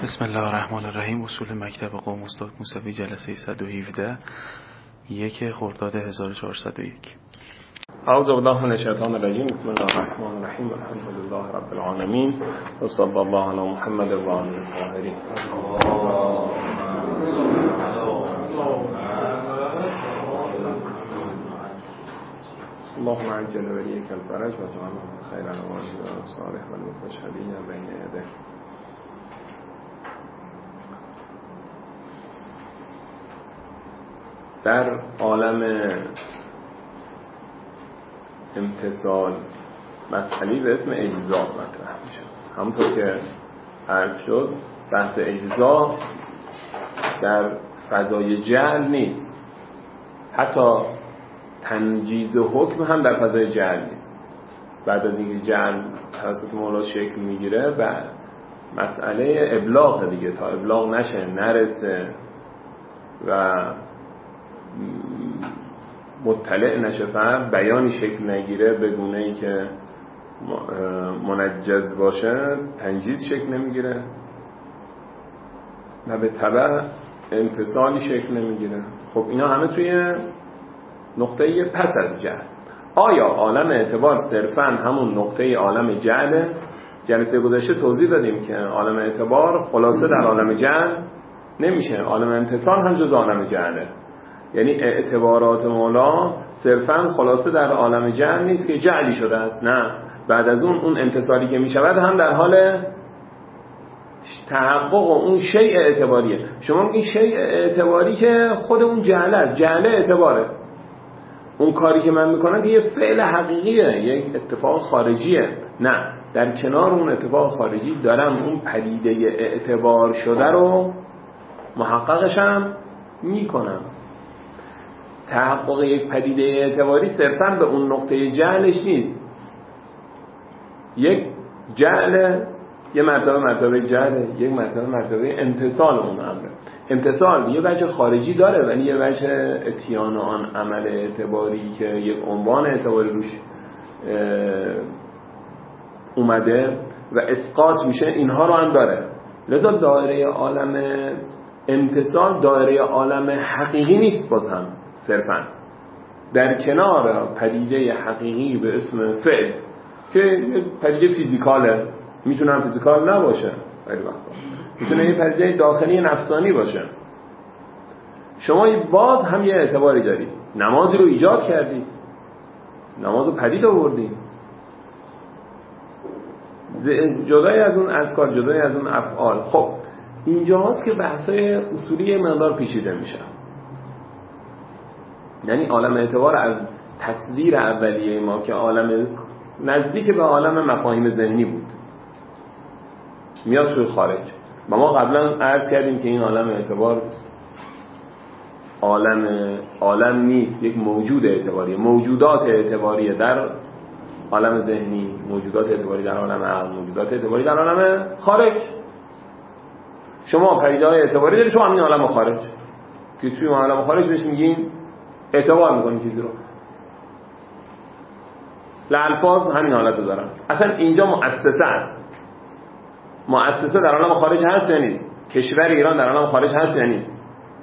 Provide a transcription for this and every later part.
بسم الله الرحمن الرحیم. اصول مکتب قوم استاد موسوی جلسه 117 1 خرداد 1401. اعوذ بالله من الشیطان الرجیم. بسم الله الرحمن الرحیم. الحمد لله رب العالمین و صلی الله علی محمد و آله الطاهرین. اللهم عجل ولیک الفرج و جعلنا خیر الواجب و الصالح و المستشهدین بین یدیک. در عالم امتثال مسئله به اسم اجزا مطرح میشه. همونطور که عرض شد بحث اجزا در فضای جعل نیست، حتی تنجیز حکم هم در فضای جعل نیست. بعد از اینکه جعل توسط مولا شکل میگیره و مسئله ابلاغ دیگه، تا ابلاغ نشه نرسه و مطلع نشه فهم بیانی شکل نگیره به گونه‌ای که منجز باشه، تنجیز شکل نمیگیره و به تبع امتصالی شکل نمیگیره. خب اینا همه توی نقطه پس از جعل. آیا عالم اعتبار صرفاً همون نقطه عالم جعله؟ جلسه گذشته توضیح دادیم که عالم اعتبار خلاصه در عالم جعل نمیشه، عالم امتصال هم جز عالم جعله. یعنی اعتبارات مولا صرفاً خلاصه در عالم جعل نیست که جعلی شده است، نه، بعد از اون انتصالی که میشود هم در حال تحقق اون شیء اعتباریه. شما میگین شیء اعتباری که خود اون جعله است، جعله اعتباره. اون کاری که من میکنم که یه فعل حقیقیه، یک اتفاق خارجیه. نه، در کنار اون اتفاق خارجی دارم اون پدیده اعتبار شده رو محققشم میکنم. تحقق یک پدیده اعتباری صرفاً به اون نقطه جعلش نیست. یک جعل یه مرتبه جعل، یک مرتبه امتصال اون امره. امتصال یه وجه خارجی داره ولی یه وجه اتیان آن عمل اعتباری که یک عنوان اعتباری روش اومده و اسقاط میشه، اینها رو هم داره. لذا دایره عالم امتصال دایره عالم حقیقی نیست، باز هم صرفاً در کنار پدیده حقیقی به اسم فعل که پدیده فیزیکاله، میتونه هم فیزیکال نباشه، خیلی وقتا میتونه یه پدیده داخلی نفسانی باشه. شما باز هم یه اعتباری دارید، نمازی رو ایجاد کردید، نماز رو پدید آوردید، جدای از اون اذکار، جدای از اون افعال. خب اینجا هست که بحثای اصولی مقدار پیچیده میشه. یعنی عالم اعتبار از تصویر اولیه ما که عالم نزدیک به عالم مفاهیم ذهنی بود میاد توی خارج. و ما قبلا عرض کردیم که این عالم اعتبار عالم نیست، یک موجود اعتباریه. موجودات اعتباریه در عالم ذهنی، موجودات اعتباری در عالم عقل، موجودات اعتباری در عالم خارج. شما پدیده‌های اعتباری دارید تو همین عالم خارج که توی عالم خارج بهش میگین اعتبار میکنین چیزی رو. الفاظ همین حالت رو دارن. اصلا اینجا مؤسسه است. مؤسسه در عالم خارج هست یا نیست؟ کشور ایران در عالم خارج هست یا نیست؟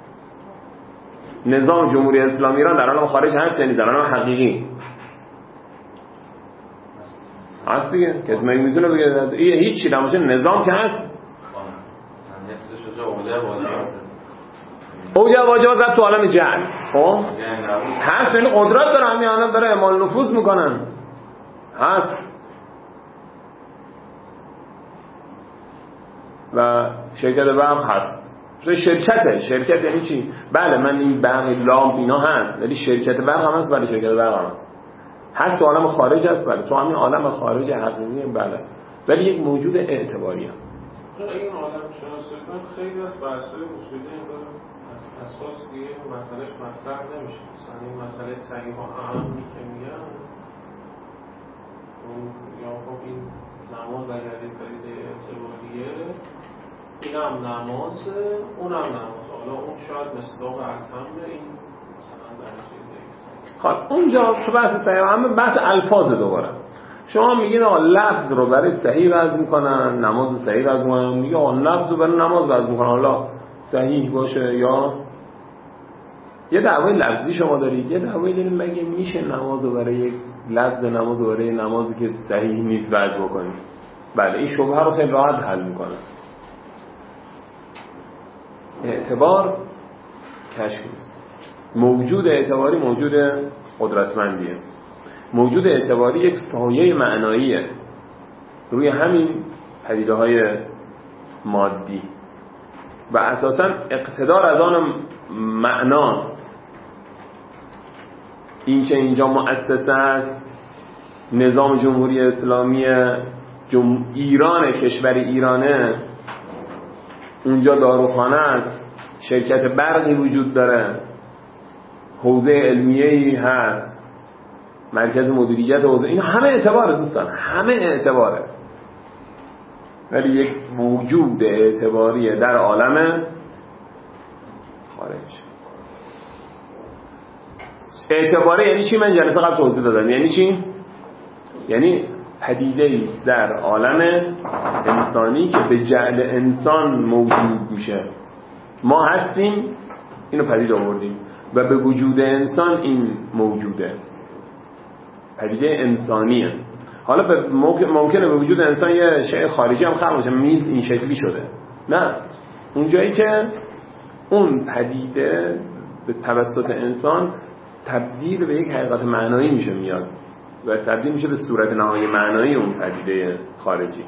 نظام جمهوری اسلامی ایران در عالم خارج هست یا نیست؟ در عالم حقیقی هست دیگه. کسی مگه میتونه بگه هیچ چی نباشه؟ نظام که هست. اوج واجبات تو عالم جهل خب هست، یعنی قدرت داره، همین الان داره اعمال نفوذ میکنن، هست. و شرکت برق هست. شرکت یعنی چی؟ بله من این برق لامپ اینا هست، ولی شرکت برق هم هست. بله شرکت برق هم هست تو عالم خارج هست. بله تو همین عالم خارج حقیقی. بله ولی یک موجود اعتباری هم. این عالم شناسی خیلی از بحث‌های اصولی اساس دیگه مسئلهش مطرح نمیشه. مثلا این مسئله صحیح و اعمی که میگن یا خب این نماز اگر این پدیده اعتباریه، این هم نمازه، اون هم نماز. حالا اون شاید مصداق اتمه این مثلا در چیزه. خب اونجا تو بحث صحیح و اعمی بحث الفاظ دوباره. شما میگین آقا لفظ رو برای صحیح وضع میکنن، نماز صحیح وضع میکنن، میگه آقا لفظ رو برای نماز وضع میکنن، حالا صحیح باشه یا یه دعوای لفظی شما دارید، یه دعوایی دارید مگه میشه نماز رو برای یک لفظ نماز رو برای نمازی که صحیح نیست وضع بکنید. بله این شبهه رو خیلی راحت حل میکنه. اعتبار کشف نیست. موجود اعتباری موجود قدرتمندیه. موجود اعتباری یک سایه معناییه روی همین پدیده های مادی و اساساً اقتدار از آن معناست. این که اینجا مؤسسه است، نظام جمهوری اسلامی ایران، کشور ایرانه، اونجا داروخانه است، شرکت برقی وجود داره، حوزه علمیه‌ای هست، مرکز مدیریت حوزه، این همه اعتباره دوستان، همه اعتباره. ولی یک موجود اعتباریه در عالم خارج. اعتباره یعنی چی؟ من جلسه قبل توضیح دادم. یعنی چی؟ یعنی پدیده‌ای در عالم انسانی که به جعل انسان موجود میشه. ما هستیم، اینو پدید آوردیم و به وجود انسان این موجوده، پدیده انسانیه. حالا ممکنه به وجود انسان یه شیء خارجی هم خلق بشه، میز این شکلی شده، نه، اونجایی که اون پدیده به توسط انسان تبدیل به یک حقیقت معنایی میشه، میاد و تبدیل میشه به صورت نهایی معنایی اون پدیده خارجی.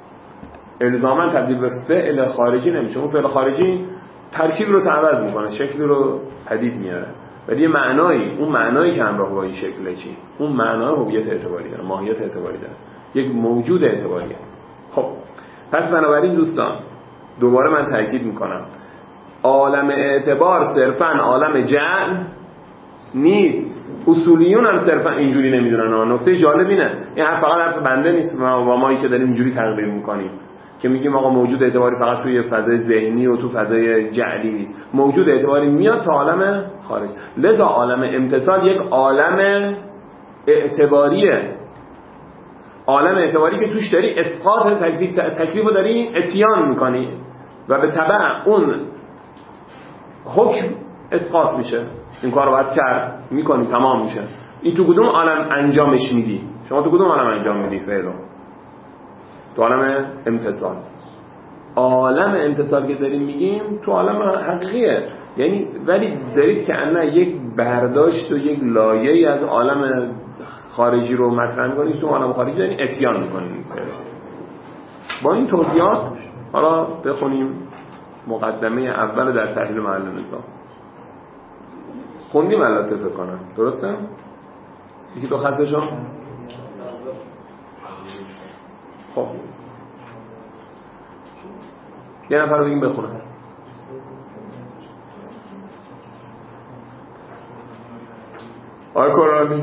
الزاما تبدیل به فعل خارجی نمیشه. اون فعل خارجی ترکیب رو عوض میکنه، شکل رو پدید میاره، ولی یه معنایی، اون معنایی که همراه با این شکل چی، اون معنا هویت اعتباری داره، ماهیت اعتباری داره، یک موجود اعتباریه. خب پس بنابراین دوستان دوباره من تاکید میکنم، عالم اعتبار صرفاً عالم جعل نیست. اصولیون هم صرفا اینجوری نمیدونن. نکته جالب اینه، این حرف فقط حرف بنده نیست و مایی که داریم اینجوری تقریر میکنیم که میگیم آقا موجود اعتباری فقط توی فضای ذهنی و تو فضای جعلی نیست. موجود اعتباری میاد تا عالم خارج. لذا عالم امتثال یک عالم اعتباریه، عالم اعتباری که توش داری اسقاط تکلیف رو داری اتیان میکنی و به تبع اون حکم اسقاط میشه. این کار رو باید کرد، میکنی، تمام میشه. این تو کدوم عالم انجامش میدی؟ شما تو کدوم عالم انجام میدی فعلو؟ تو عالم امتثال. عالم امتثال که داریم میگیم تو عالم حقیقیه، یعنی ولی دارید که انا یک برداشت و یک لایه‌ای از عالم خارجی رو مطرح میکنید، تو عالم خارجی دارید اتیان میکنید. با این توضیحات حالا بخونیم مقدمه اول در تحلیل محل نظام. خوندیم البته فکر کنم، درسته؟ یکی دو خطشو؟ خب یه نفر رو بگیم بخونه. آقای کرانی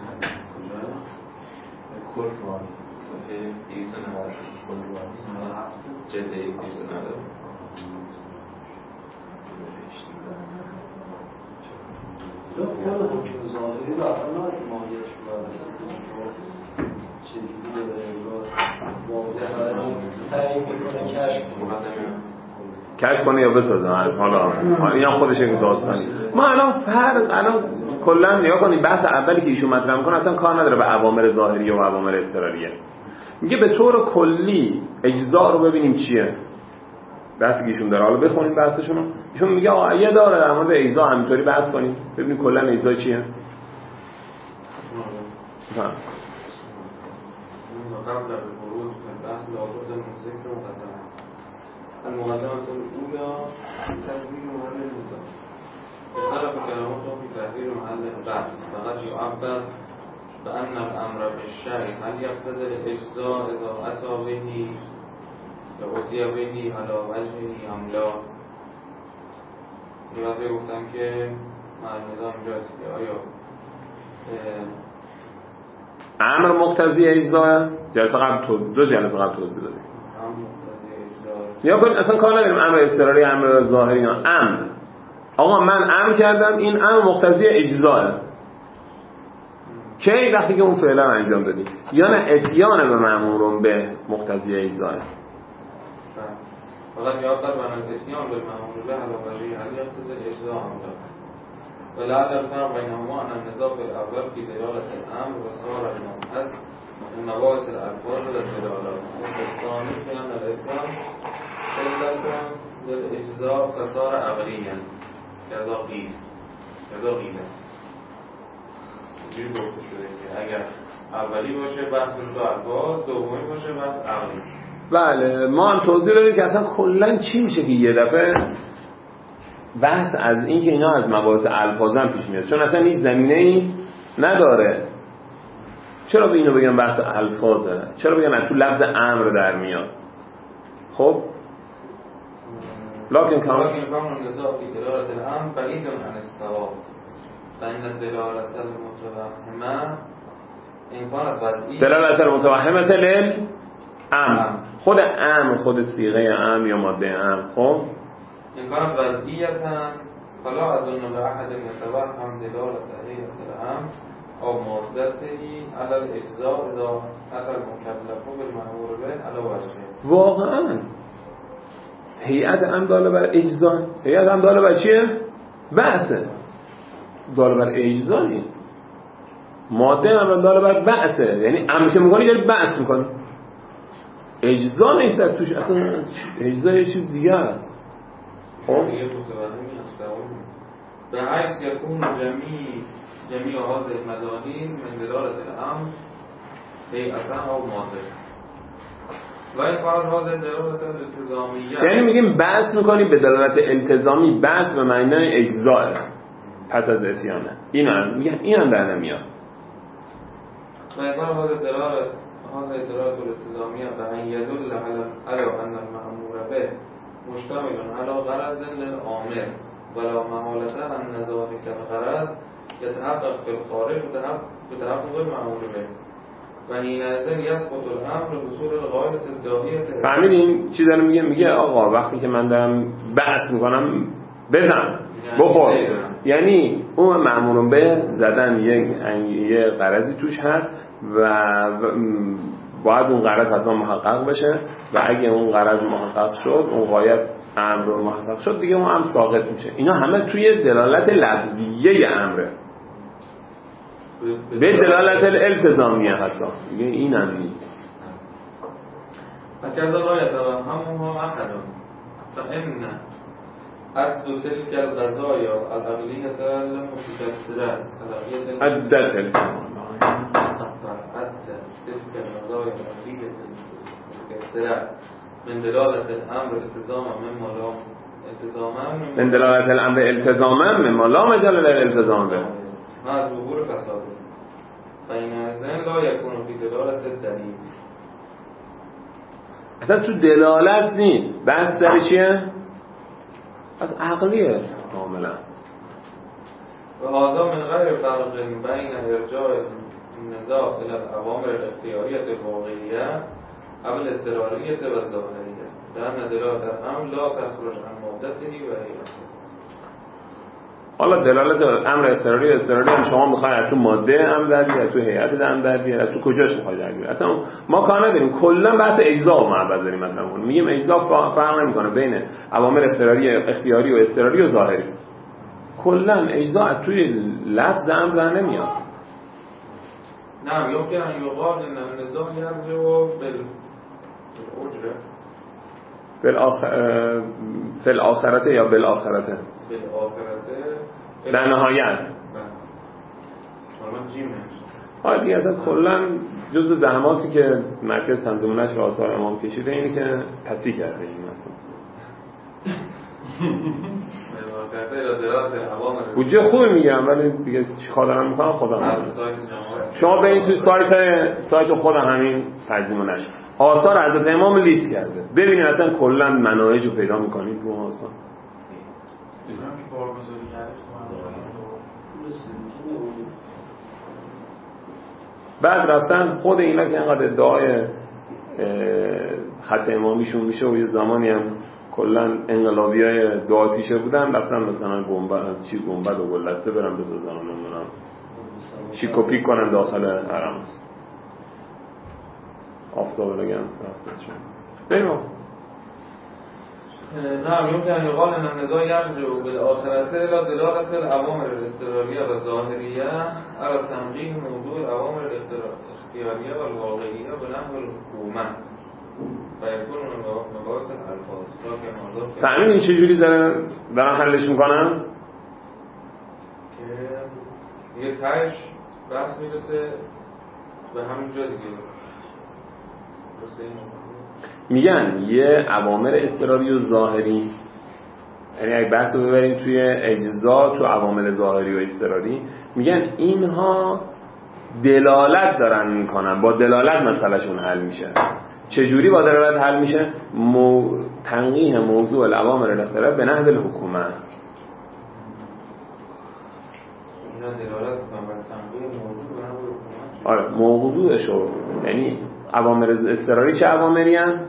ظاهری رو اول نهاید ماهیتش کشف کنه یا بسازه. حالا اینا خودش یک داستانی. ما الان کلا نگاه کنید، بحث اولی که ایشون مطرح میکنه اصلا کار نداره به اوامر ظاهریه و اوامر اضطراریه. میگه به طور کلی اجزا رو ببینیم چیه. بحثی که ایشون داره، حالا بخونیم بحثشون رو. ایشون میگه آیه داره در مورد اجزا همینطوری بحث کنیم، ببینیم کلا اجزا چیه. قبل در ورود بحث لابد من ذکر مقدمه المقدمه الاولى تدبیر محل النظام اختلف كلامات في تحرير محل البحث فقد يعبر بأن الأمر بالشرع هل يقتضي الإجزاء إذا أتى به لأتي به على وجهه أم لا. دلوقتي گفتم که محل نظام جاست که آیا امر مقتضی اجزا، جلسه قبل دو جلسه قبل توضیح دادیم. یا کنید اصلا کار نداریم امر اضطراری امر ظاهری نه. امر آقا من امر کردم، این امر مقتضی اجزاه. کی؟ وقتی که اون فعلا انجام دادی. یا نه اتیان به مأمور به مقتضی اجزاه. ولم يعتبر من الاتيان بالمأمور به على وجه هل يقتضي الإجزاء أم لا؟ ولعل الفرق بينهما أن النزاع في الأول في دلالة الأمر وصار المبحث من مباحث الألفاظ والدلالات، والثاني في أن الإتيان علة للإجزاء فصار عقليا كذا قيل. اینجوری گفته شده که اگر اولی باشه بحث به الفاظ، دومی باشه بحث عقلی. بله ما هم توضیح دادیم که اصلا کلا چی میشه که یه دفعه بحث از این که اینا از مباحث الفاظن پیش میاد، چون اصلا هیچ زمینه‌ای نداره. چرا به اینو بگم بحث الفاظه؟ چرا بگم از تو لفظ امر در میاد؟ خب لكن كان النزاع في دلالة الأمر بعيد عن الصواب، فإن الدلالة المتوهمة إن كانت وضعية دلالة المتوهمة للأمر، خود امر، خود صيغه امر یا ماده امر، خب إن كانت وضعية فلا أظن لأحد يتوهم دلالة هيئة الأمر أو مادته على الإجزاء إذا أتى المكلف بالمأمور به على وجهه. واقعا هیئت امر داله بر اجزا، هیئت امر داله بر چیه؟ بعثه، داله بر اجزا نیست. ماده امر داله بر بعثه، یعنی امر که میکنی داری بعث میکنی، اجزا نیست در توش، اصلا اجزا یه چیز دیگه است. خب به عکس یکون جمیع هذه المداهین من دلالة الامر هیئتا او ماده و این فرض هذه دلالت التزامیه، یعنی میگیم بحث میکنیم به دلالت التزامی، بحث به معنای اجزاء پس از اتیانه. اینم در نمیاد. و این فرض هذه دلالت الالتزامیه به ان یدل علی ان المأمور به مشتمل على غرض للآمر ولا محالة ان ذلك الغرض يتحقق في الخارج بتحقق المأمور به و حینئذ یسقط الامر بحصول الغایة الداعیة. فهمیدین چی داره میگه؟ میگه آقا وقتی که من دارم بحث میکنم بزن بخور، یعنی اون مأمور به زدن یه غرضی توش هست و باید اون غرض حتما محقق بشه و اگه اون غرض محقق شد، اون غایت امر رو محقق شد، دیگه اون امر ساقط میشه. اینا همه توی دلالت لفظیه امره، به دلالت الالتزامیه حتی دیگه این هم نیست. فکذا لا یتوهمها احد فان عدد تلك القضايا العقلية المتكسرة عدت من دلالة الأمر التزاما مما لا التزاما من دلالة الأمر التزاما مما لا مجال للالتزام به مع ظهور فساده فإنئذ لا يكون في دلالة الدلیل. اصلا تو دلالت نیست، بحث سر چیه؟ پس عقلیه کاملا. و هذا من غیر فرق بین ارجاع النزاع الى الاوامر الاختیاریه الواقعیه او الاضطراریه و الظاهریه لان دلالت الامر لا تخرج عن مادته و هیئته. حالا دلالت امر اضطراری هم شما میخواید از تو ماده امر در بیارید، تو هیئت امر در بیارید، تو کجاش میخواید در بیارید؟ اصلا ما کار نداریم، کلا بحث اجزا و معبد داریم. مثلا میگیم اجزا فرق نمیکنه بین اوامر اختیاری و اضطراری و ظاهری. کلا اجزا از توی لفظ امر در نمیاد. نعم يمكن ان يقال ان النظام يرجع بالاجره فی الاخرته یا بالاخرته در نهایت. حالا دیگه اصلا کلا جزء زحماتی که مرکز تنظیم نشر آثار امام کشیده اینه که تصحیح کرده این متن. بودجه خوبی میگم ولی دیگه چیکار دارم میکنم خودم. شما برید توی سایت خودم همین تنظیم نشر آثار حضرت امام لیست کرده، ببینید اصلا کلا مناهج رو پیدا میکنید رو آثار. بعد رفتن خود اینا که اینقدر ادعای خط امامیشون میشه و یه زمانی هم کلا انقلابیای دعاتیشه بودن، رفتن مثلا گنبد و گلدسته برن بسازن و نمیدونم شیکوپیک کنن داخل حرم آفتاب بگم رفتشون بریم. نعم يمكن أن يقال أن النزاع يرجع بالآخرة إلى دلالة الأوامر الاضطرارية والظاهرية على تنقيح موضوع الأوامر الاختيارية والواقعية بنحو الحكومة فيكون من مباحث الألفاظ. تعمین این چجوری دارن حلش میکنن؟ که یه تایش بحث میرسه به همین جا دیگه میگن یه اوامر اضطراری و ظاهری، یعنی اگه بحث رو ببریم توی اجزا تو اوامر ظاهری و اضطراری، میگن اینها دلالت دارن میکنن، با دلالت مسئلهشون حل میشه. چجوری با دلالت حل میشه؟ تنقیح موضوع الاوامر الاختیاریه به نحو الحکومه. آره موضوعشو، یعنی اوامر اضطراری چه اوامری هن؟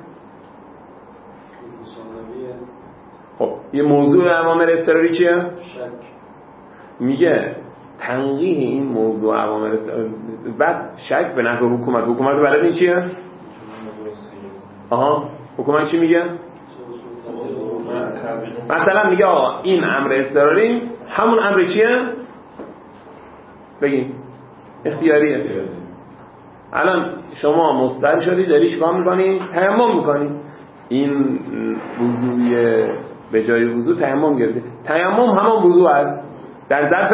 خب یه موضوع اوامر اضطراری چیه؟ شک. میگه تنقیح این موضوع اوامر اضطراری بعد شک به نحو حکومت. حکومت بلد این چیه؟ آها حکومت چی میگه؟ مثلا میگه آقا این امر اضطراری همون امر چیه؟ بگیم اختیاریه. الان شما مضطر شدی داری چیکار میکنی؟ تیمم میکنی. این وضوی به جای وضو تیمم گرفتی. تیمم همان وضو است در ظرف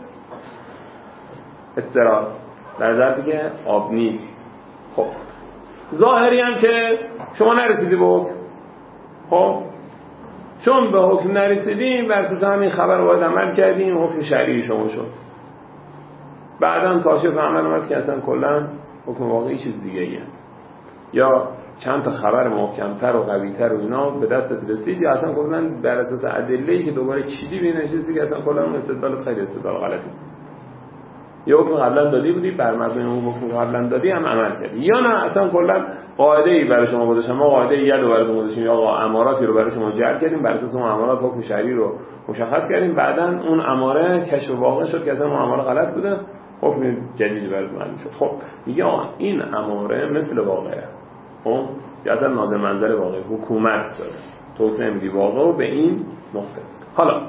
اضطرار، در ظرفی که آب نیست. خب ظاهری هم که شما نرسیدی به حکم، خب چون به حکم نرسیدیم بر اساس همین خبر رو باید عمل کردیم، حکم شرعی شما شد. بعدم کاشف عمل اومد که اصلا کلا حکم واقعی چیز دیگه ایه، یا چند تا خبر محکمتر و قویتر و اینا به دستت رسید، یا اصلا کلا بر اساس ادله‌ای که دوباره چیدی به نشستی که اصلا کلا اون استدلال خیلی استدلال غلطی، یا حکم قبلا دادی بودی بر مبنای اون حکم قبلا دادی هم عمل کردی، یا نه اصلا کلا قاعده‌ای برای شما گذاشتم، ما قاعده ید رو برای شما گذاشتیم، یا آقا اماراتی رو برای شما جعل کردیم، بر اساس اون امارات حکم شرعی رو مشخص کردیم، بعداً اون اماره کشف واقع شد که اصلا اون اماره غلط بوده، حکم جدیدی برای معلوم شد. خب میگه آقا این اماره مثل واقعه، خب یا اصلا ناظر منظر واقعه حکومت داره، توسعه میدی واقع رو به این نقطه. حالا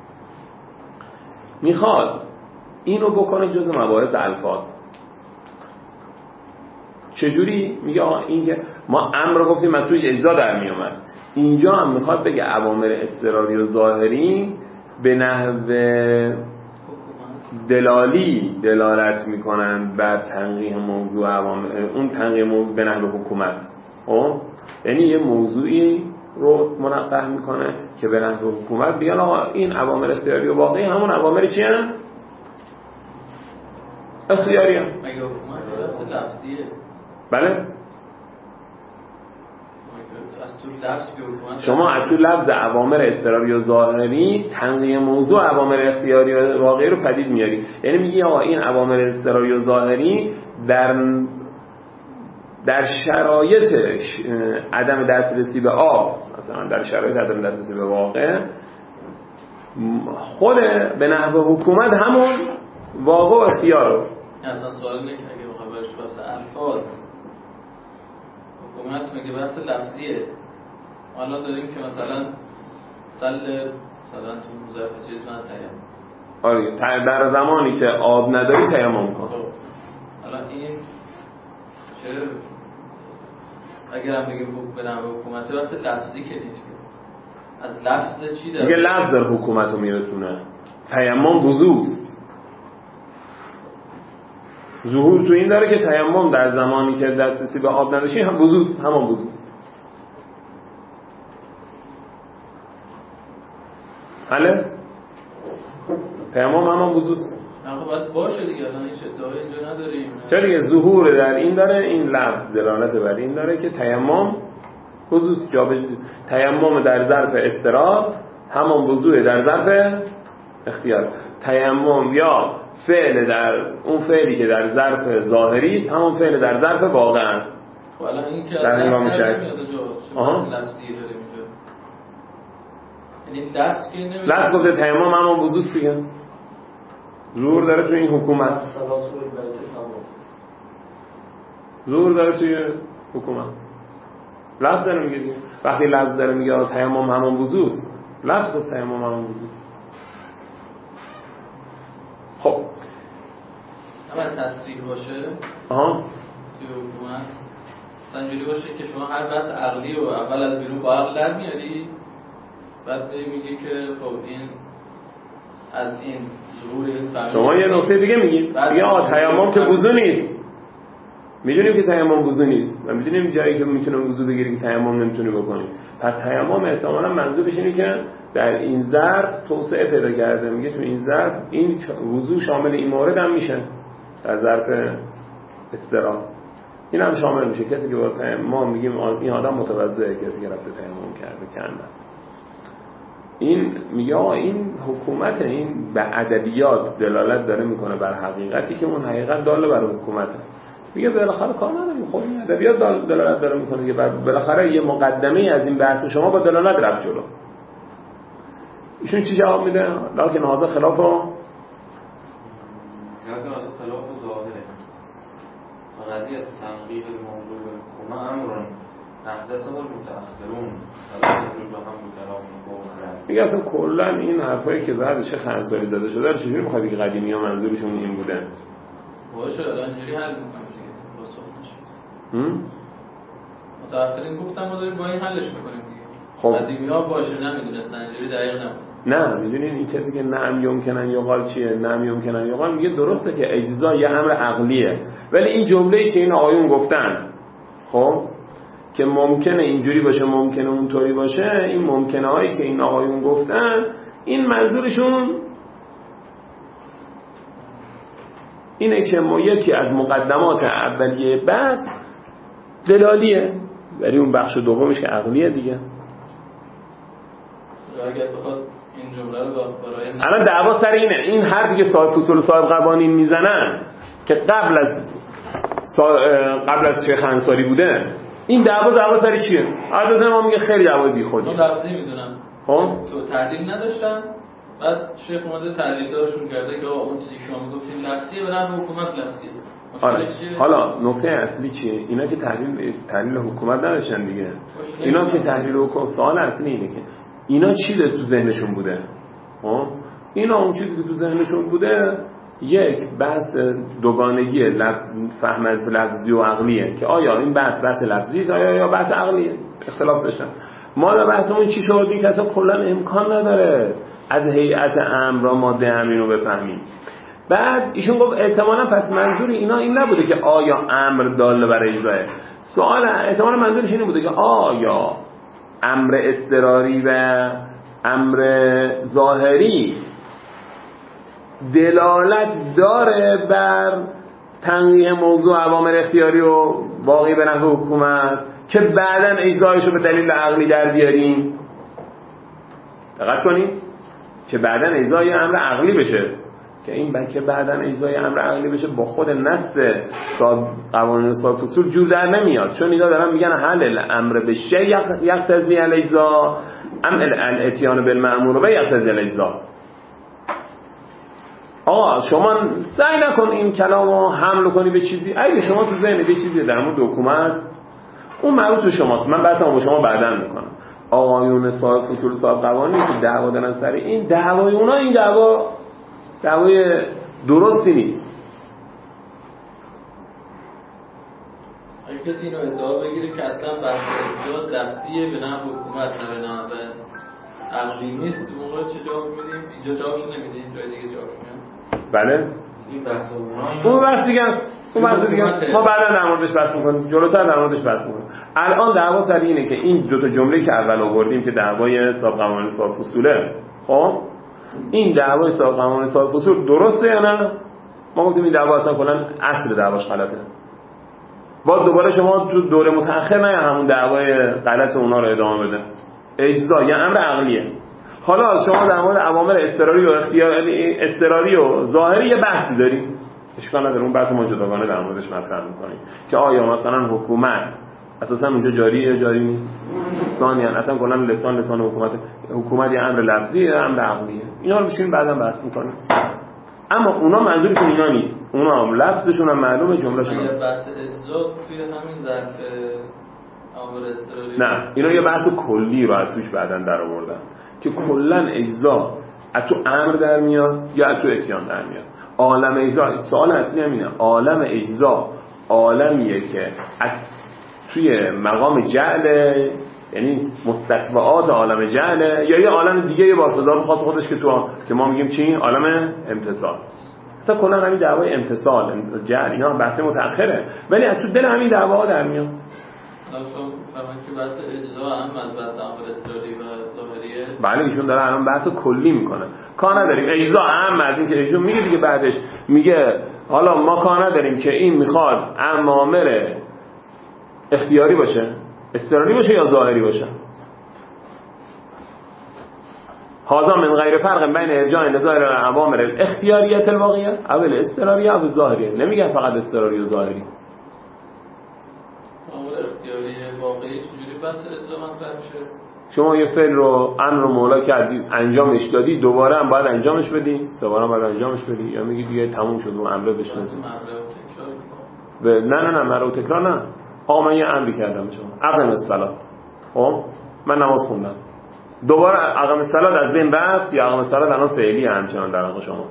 میخواد اینو بکنه جز مباحث الفاظ. چجوری؟ میگه این که ما امر رو گفتیم از توی اجزا در میومد، اینجا هم میخواد بگه اوامر اضطراری و ظاهری به نحو دلالی دلالت میکنن بر تنقیح موضوع اون تنقیح موضوع به نحو حکومت. یعنی یه موضوعی رو منقح میکنه که به نحو حکومت بیان آقا این اوامر اختیاری و واقعی همون اوامر چی هستن؟ اختیاری هم. مگه حکومت راست لفظیه؟ بله از شما از تو لفظ اوامر اضطراری و ظاهری تنقیح موضوع اوامر اختیاری و واقعی رو پدید میاری. یعنی میگی آقا این اوامر اضطراری و ظاهری در شرایط عدم دسترسی به آب، مثلا در شرایط عدم دسترسی به واقع، خود به نحو حکومت همون واقع و اختیار رو. اصلا سوال اینه که اگه بخواه برش بحث الفاظ حکومت میگه بحث لفظیه، حالا داریم که مثلا مثلا تو ظرف چیز من تیمم، آره در زمانی که آب نداری تیمم کن. حالا این چه اگر هم بگیم به نحو حکومت بحث لفظی که نیست، از لفظ چی داره؟ میگه لفظ در حکومت رو میرسونه. تیمم وضوست. ظهور تو این داره که تیمم در زمانی که دسترسی به آب نداشتی هم وضوست، همان وضوست. حاله؟ تیمم همان وضوست. خب باید باشه دیگه، الان هیچ ادعایی اینجا نداریم. چرا دیگه ظهور در این داره، این لفظ دلالت بر این داره که تیمم وضوست. تیمم در ظرف اضطرار همان وضوء در ظرف اختیار. تیمم یا فعل در اون فعلی که در ظرف ظاهری است همون فعل در ظرف واقع است. خب الان این که در نگاه میشه لفظی داره اینجا، یعنی لفظ که نمیشه لفظ گفته تیمم همون وضوست دیگه. ظهور داره توی این حکومت، ظهور داره توی حکومت. لفظ داره میگه دیگه. وقتی لفظ داره میگه تیمم همون وضوست، لفظ گفت تیمم همون وضوست. خب اما تصریح باشه توی حکومت مثلا اینجوری باشه که شما هر بحث عقلی رو اول از بیرون با عقل در میاری، بعد میگی که خب این از این ظهور این فهمید. شما یه نکته دیگه میگید میگه تیمم که وضو نیست. میدونیم که تیمم وضو نیست و میدونیم جایی که میتونه وضو بگیری که تیمم نمیتونی بکنی. پس تیمم احتمالاً منظورش اینه که در این ظرف توسعه پیدا کرده، میگه تو این ظرف این وضو شامل این مورد هم میشه، در ظرف استراحت این هم شامل میشه. کسی که با ما میگیم این آدم متوضئه، کسی که رفته تیمم کرده کنده. این میگه این حکومت این به ادبیات دلالت داره میکنه بر حقیقتی که اون حقیقت داله بر حکومته. میگه بالاخره کار نداریم، خب این ادبیات دلالت داره میکنه که بالاخره یه مقدمه از این بحث شما با دلالت رفت جلو. ایشون چی جواب میده؟ لکن هذا خلاف ظاهره قضیه تنقیح الموضوع کما امرون احدث المتأخرون میگه اصلا کلا این حرفایی که بعد شیخ انصاری زده شده رو چجوری میخواد بگه قدیمی‌ها منظورشون این بوده؟ باشه الان اینجوری حل می‌کنم دیگه، رسوخ نشه. متأخرین گفتم ما داریم با این حلش می‌کنیم دیگه. خب قدیمی‌ها باشه نمی‌دونستن اینجوری دقیق نبود. نه میدونین این چیزی که نعم یمکنن یقال چیه؟ نعم یمکنن یقال میگه درسته که اجزا یه امر عقلیه، ولی این جمله‌ای که این آقایون گفتن خب که ممکنه اینجوری باشه ممکنه اونطوری باشه، این ممکنه هایی که این آقایون گفتن این منظورشون اینه که ما یکی از مقدمات اولیه بحث دلالیه، ولی اون بخش دومش که عقلیه دیگه. اگر بخواد این جمله رو برای الان دعوا سر اینه، این حرفی که صاحب اصول صاحب قوانین میزنن که قبل از شیخ انصاری بوده، این دعوا سر چیه؟ عادت ما میگه خیلی دعوای بیخودی. من لفظی میدونم تو تعدیل نداشتن، بعد شیخ اومده تعدیل دارشون کرده که اون چیزی شما میگفتین لفظیه و نه حکومت لفظیه. حالا نکته اصلی چیه؟ اینا که تحلیل حکومت نداشتن دیگه. اینا که تحلیل حکومت، سوال اصلی اینه که اینا چی تو ذهنشون بوده؟ اینا اون چیزی که تو ذهنشون بوده یک بحث دوگانگی فهم لفظی و عقلیه که آیا این بحث لفظی است یا بحث عقلیه، اختلاف داشتن. ما در بحثمون چی شد؟ این که اصلا کلا امکان نداره از هیئت امر را ماده امر رو بفهمیم. بعد ایشون گفت احتمالاً پس منظور اینا این نبوده که آیا امر دال بر اجزاه. سوال احتمالاً منظورش این بوده که آیا امر اضطراری و امر ظاهری دلالت داره بر تنقیح موضوع اوامر اختیاری و واقعی به نحو حکومت که بعداً اجزایشو به دلیل عقلی در بیاریم. دقت کنید که بعداً اجزای امر عقلی بشه، که این که بعداً اجزای امر عقلی بشه با خود نص قوانین صاحب اصول جور در نمیاد، چون اینا دارن میگن حل الامر به شیء یقتضی الاجزا ام الاتیان بالمأمور و یقتضی الاجزا. آقا شما سعی نکن این کلامو حمل کنی به چیزی، اگه شما تو ذهن به چیزی در مورد حکومت اون مربوط به شماست، من بحثمو با شما بعداً میکنم. آقایون صاحب اصول صاحب قوانین که دعوا دارن سر این دعوای اونا، این دعوای درستی نیست. اگه کسی اینو ادعا بگیره که اصلا بحث اجزاز لفظیه به نحو حکومت نه به نحو عقلی نیست، موقع چه جواب میدیم؟ اینجا جوابشو نمیدیم، جای دیگه جوابشو میدیم. بله این بحث اون بحث دیگه است، ما بعدا در موردش بحث می‌کنیم، جلوتر در موردش بحث می‌کنیم. الان دعوا سر اینه که این دو تا جمله که اول آوردیم که دعوای صاحب قوانین صاحب اصوله، خب این دعوای صاحب قوانین صاحب اصول درسته یا نه؟ ما گفتیم این دعوا اصلا کلا اصل دعواش غلطه. بعد دوباره شما تو دوره متأخر نه همون دعوای غلط اونا رو ادامه بده. اجزا یا امر عقلیه. حالا شما در مورد اوامر اضطراری و اختیاری، اضطراری و ظاهری یه بحثی داریم، اشکال نداره، اون بحث ما جداگانه در موردش مطرح می‌کنیم که آیا مثلا حکومت اساسا اونجا جاریه یا جاری نیست. ثانیاً اصلا کلا لسان حکومت یه امر لفظیه یا امر عقلیه. اینا رو بشین بعداً بحث می‌کنیم. اما اونا منظورشون اینا نیست، اونا لفظشون هم معلومه، جملهشون هم. بحث اجزا توی همین ظرف امر اضطراری نه، اینا یه بحث کلی رو از توش بعداً در آوردن که کلاً اجزا از تو امر در میاد یا از تو اتیان در میاد. عالم اجزا، سوال اصلی همینه، عالم اجزا عالمیه که توی مقام جعل، یعنی مستتبعات عالم جعله، یا یه عالم دیگه یه بارتضاد خاص خودش که ما میگیم چی؟ عالم امتصال. اصلا کلا همین دعوای امتصال، جعل، اینا بحث متأخره، ولی از تو دل همین دعواها در میاد. فهمید که بحث اجزا هم از بحث امر اضطراری و ظاهریه. بله، ایشون داره الان بحث کلی میکنه. کار نداریم اجزا هم از این که ایشون میگه دیگه، بعدش میگه حالا ما کار نداریم که این میخواد امامر اختیاری باشه، اضطراری باشه یا ظاهری باشه. هذا من غیر فرق بین ارجاع نظائر اوامر الاختیاریه الواقعیه او الاضطراریه او الظاهریه. نمیگه فقط اضطراری و ظاهری. امر اختیاری واقعی چجوری بس اجزا مطرح میشه؟ شما یه فعل رو امر و مولا کردی، انجامش دادی، دوباره هم باید انجامش بدی، سه بار هم باید انجامش بدی، یا میگی دیگه تموم شد اون امر بشه. نه مرو تکرار نه. آقا من یه امری کردم شما اقیم الصلاه، خب من نماز خوندم، دوباره اقیم الصلاه از بین رفت یا اقیم الصلاه الان فعلی همچنان در حق شما؟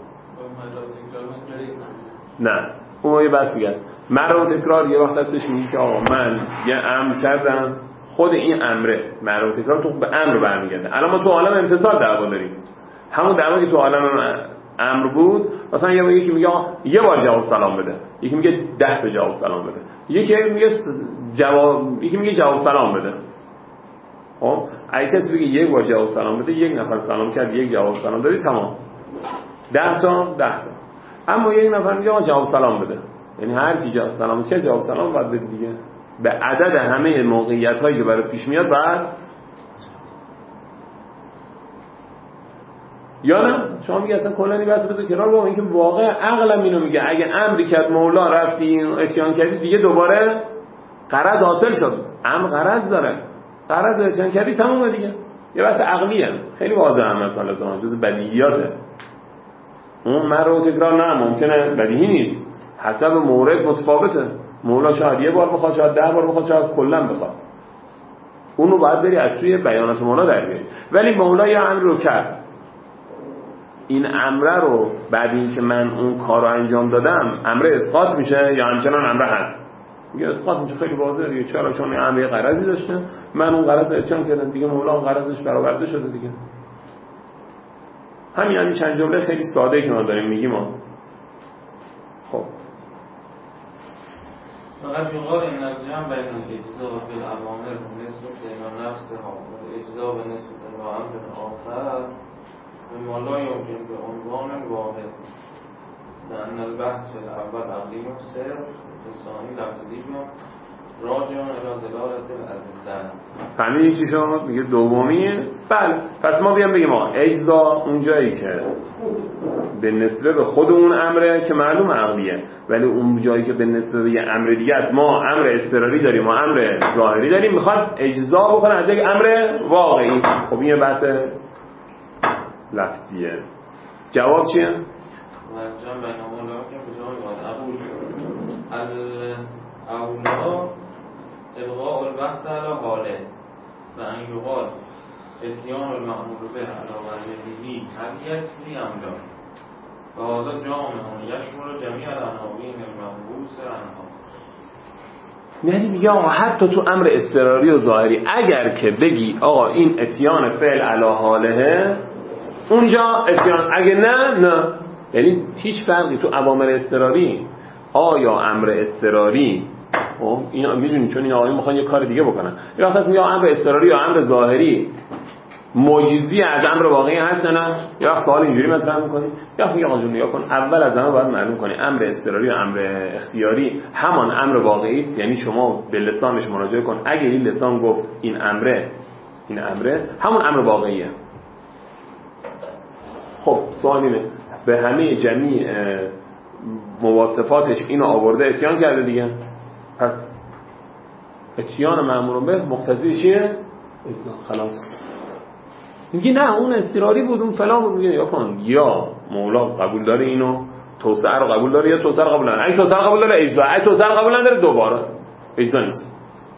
نه، اون یه بحث دیگه است. مرو تکرار یه وقت هستش میگی که آقا من یه امر کردم، خود این امره، مرو تکرار تو به امر برمیگرده. الان ما تو عالم امتصال دعوا داریم، همون دعوا که تو عالم امر بود، مثلا یکی میگه یه بار جواب سلام بده، یکی میگه 10 به جواب سلام بده، یکی میگه جواب سلام بده. خب اگه کسی بگه یک بار جواب سلام بده، یک نفر سلام کرد، یک جواب سلام دادی، تمام 10 تا. اما یک نفر میگه جواب سلام بده، یعنی هر کی جواب سلام کرد جواب سلام باید بده دیگه، به عدد همه موقعیت هایی که برای پیش میاد بعد. یا نه شما میگه اصلا کلا این بحث بذار کنار، با اینکه واقع عقلم اینو میگه اگه امری کرد مولا رفتی این اتیان کردی دیگه دوباره غرض حاصل شد. امر غرض داره، غرض اتیان کردی تمومه دیگه. یه بحث عقلیه، خیلی واضحه هم مثلا جز بدیهیاته. اون مرو تکرار نه ممکنه بدیهی نیست، حسب مورد متفاوته. مولا شاید یه بار بخواد، شاید 10 بار بخواد، شاید کلا بخواد. اونو باید بری از توی بیانات مولا در بیاری. ولی مولا یه امر رو کرد، این امره رو بعد این که من اون کار رو انجام دادم امره اسقاط میشه یا همچنان امره هست؟ میگه اسقاط میشه. خیلی واضحه دیگه. چرا؟ چون این امره غرضی داشته، من اون غرض اتیان کردم دیگه، مولا اون غرضش برآورده شده دیگه. همین چند جمله خیلی ساده که ما داریم میگیم ما. خب فقط یقال این الجمع بین الاجزا و بالأوامر نسبت الى نفسها و الاجزا به نسبت الى امر آخر مما لا يمكن بعنوان واحد، لأن البحث في الأول عقلی صرف، الثانی لفظی راجع الى دلالة الأدلة. فهمیدی چی شد؟ میگه دومیه. بله، پس ما بیام بگیم اجزا اون جایی که به نسبه به خود اون امره که معلوم عقلیه، ولی اون جایی که به نسبه به یه امر دیگه است، ما امر اضطراری داریم و امر ظاهری داریم، میخواد اجزا بکنه از یک امر واقعی. خب این یه بحث لفظیه. جواب چیه؟ و جمع بین اولا که بجای اولا ابقاء البحث على حاله و ان یقال اتیان المأمور به علی وجهه هل یکفی ام لا، و هذا جامع یشمل جمیع العناوین المنبوس عنها. یعنی میگه آقا حتی تو امر اضطراری و ظاهری اگر که بگی آقا این اتیان فعل علی حاله، اونجا اتیان، اگه نه یعنی هیچ فرقی تو اوامر اضطراری آیا امر اضطراری، خب اینا میدونی چون این آقایون میخوان یه کار دیگه بکنن، یا وقتی میگه امر اضطراری یا امر ظاهری معجزی از امر واقعی هست نه، یا سوال اینجوری مطرح میکنی، یا میگه آقا جون نگاه کن، اول از همه باید معلوم کنی امر اضطراری و امر اختیاری همان امر واقعی است. یعنی شما به لسانش مراجعه کن، اگه این لسان گفت این امره همون امر واقعیه. خب سوال اینه، به همه جمیع مواصفاتش اینو آورده اتیان کرده دیگه، پس اتیان مأمور به مقتضی چیه؟ خلاص میگه نه اون اضطراری بود، اون فلان بود. میگه یا کن یا مولا قبول داره اینو توسعه رو قبول داره یا توسعه رو قبول نداره. اگه توسعه رو قبول داره اجزا، اگه توسعه رو قبول نداره دوباره اجزا نیست.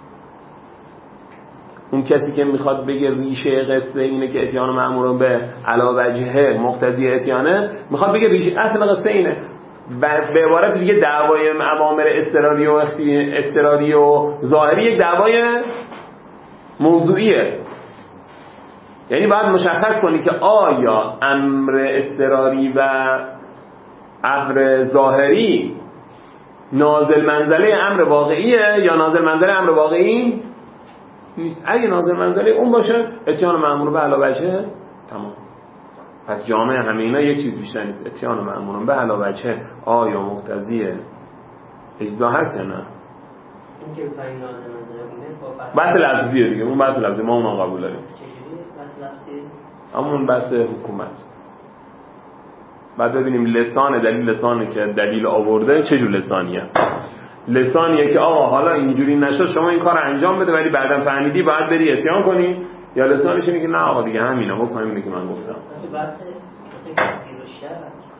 اون کسی که میخواد بگه ریشه قصه اینه که اتیان مأمور به علا وجهه مقتضی اتیانه، میخواد بگه ریشه اصل قصه اینه. به عبارت دیگه دعوای اوامر اضطراری و ظاهری یک دعوای موضوعیه. یعنی باید مشخص کنی که آیا امر اضطراری و امر ظاهری نازل منزله امر واقعیه یا نازل منزله امر واقعی نیست. اگه نازل منزله اون باشه اتیان مأمور به علا وجهه تمام. پس جامعه همه اینا یک چیز بیشتر نیست. اتیان مأمور به علا وجهه آیا مقتضی اجزا هست یا نه؟ این که بفهمیم نازل منزله بوده بحث لفظیه دیگه. اون بحث لفظی ما اون قبول داریم. چجوری بحث لفظی؟ همون بحث حکومت. بعد ببینیم لسان دلیل لسانه که دلیل آورده چه جور لسانیه. لسانیه که آقا حالا اینجوری نشد شما این کار انجام بده ولی بعدم فهمیدی باید بری اتیان کنی، یا لسانش اینه که نه آقا دیگه همینه حکم همینه که من گفتم. بحث کثیر و شر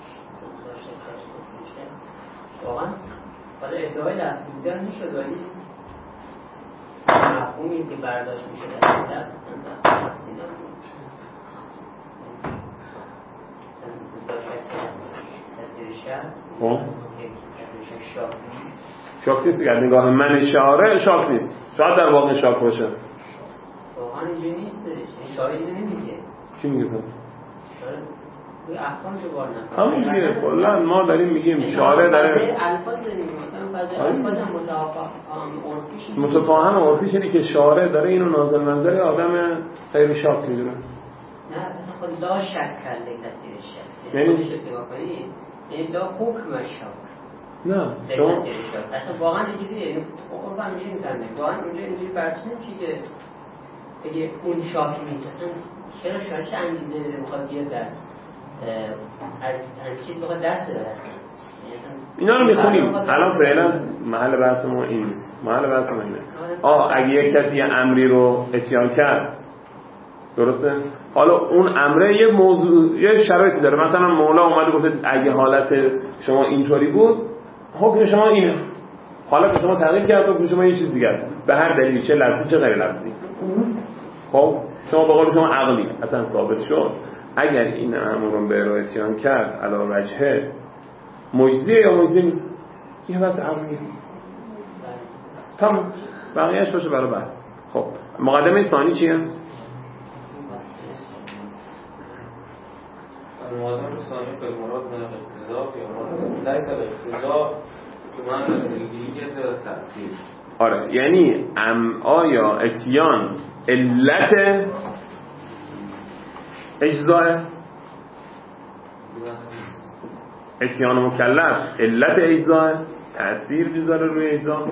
واقعا حالا ادعای لفظی بودن میشد ولی مفهومی که برداشت میشه در این درس اصلا بحث لفظی نبود. کثیر شر کثیر شر شاک نیست. اگر نگاه من شعاره شاک نیست، شاید در واقع شاک باشه. واقعا اینجوری نیستش. شعاره اینو نمیگه. چی میگه پس؟ توی احکام چه بار نکنه همون دیگه کلا ما داریم میگیم شعاره داره الفاظ داریم مثلا الفاظ متفاهم عرفیش اینه که شعاره داره اینو نازل منزل آدم غیر شاک میدونه. نه مثلا خود لا شک کرده کثیر شک یعنی خودش اتفاق کنی یعنی لا حکم شک نه شما اصلا واقعا اینجوریه. یعنی عرف هم اینجوری میکنه واقعا اینجوری برچه نمیشه که بگه اون شاک نیست. اصلا چرا شاید چه انگیزه داره بخواد بیاد در از چیز بخواد دست بره اصلا. اینا رو میخونیم الان فعلا محل بحث ما این نیست. محل بحث ما اینه اگه یک کسی یه امری رو اتیان کرد درسته، حالا اون امره یه موضوع یه شرایطی داره. مثلا مولا اومده گفته اگه حالت شما اینطوری بود حکم شما اینه، حالا که شما تغییر کرد حکم شما یه چیز دیگه است به هر دلیل، چه لفظی چه غیر لفظی. خب شما به قول شما عقلی اصلا ثابت شد اگر این امر رو به اتیان کرد علی وجهه مجزیه یا مجزی نیست، یه بحث عقلیه تمام. بقیه‌اش باشه برای بعد. خب مقدمه ثانی چیه؟ المقدمه الثانية كالمراد من الاقتضاء في مراد ليس الاقتضاء بمعنى الجلية والتأثير. آره یعنی آیا اتیان علت اجزاه؟ اتیان مکلف علت اجزاه تأثیر میذاره روی اجزاه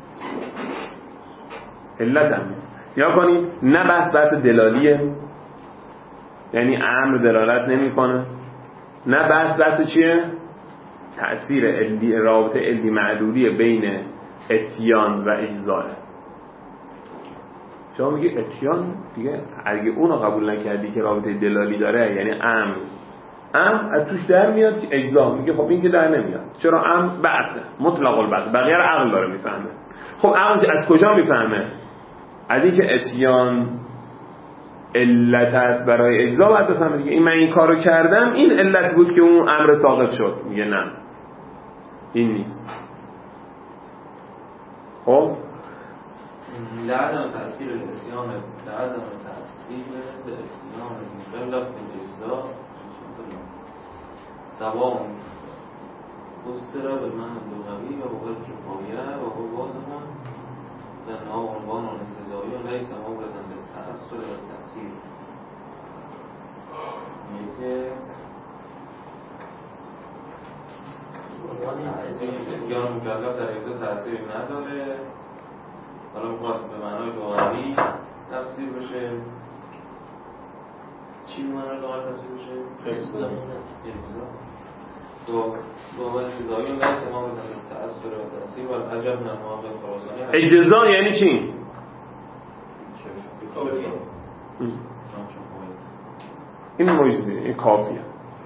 علت هم یا کنید نه بحث دلالیه یعنی امر دلالت نمی کنه، نه بحث چیه؟ تأثیر رابطه علتی معلولی بین اتیان و اجزاه. شما میگه اتیان دیگه اگه اونو قبول نکردی که رابطه دلالی داره یعنی امر از توش در میاد که اجزا. میگه خب این که در نمیاد. چرا امر بعث مطلق البعث بقیه رو عقل داره میفهمه. خب عقل از کجا میفهمه؟ از این که اتیان علت است برای اجزا باید بفهمه دیگه. این من این کارو کردم این علت بود که اون امر ساقط شد. میگه نه این نیست. خب لعدم تأثیر الاتیان لعدم تأثیر الاتیان مکلف بالاجزاء سواء فسر بالمعنى اللغوي وهو الكفاية وهو واضح لأنه عنوان اقتضائي ليس موردا للتأثر والتأثير. اتیان مکلف در اجزا تأثیری نداره. حالا میخواد به معنای لغوی تفسیر بشه. چی به معنای لغوی تفسیر بشه؟ اجزا. و اقتضایی ليس موردا للتأثر والتأثير والعجب من المواقع الخراساني. اجزا یعنی چی؟ این مجزی، این کافیه.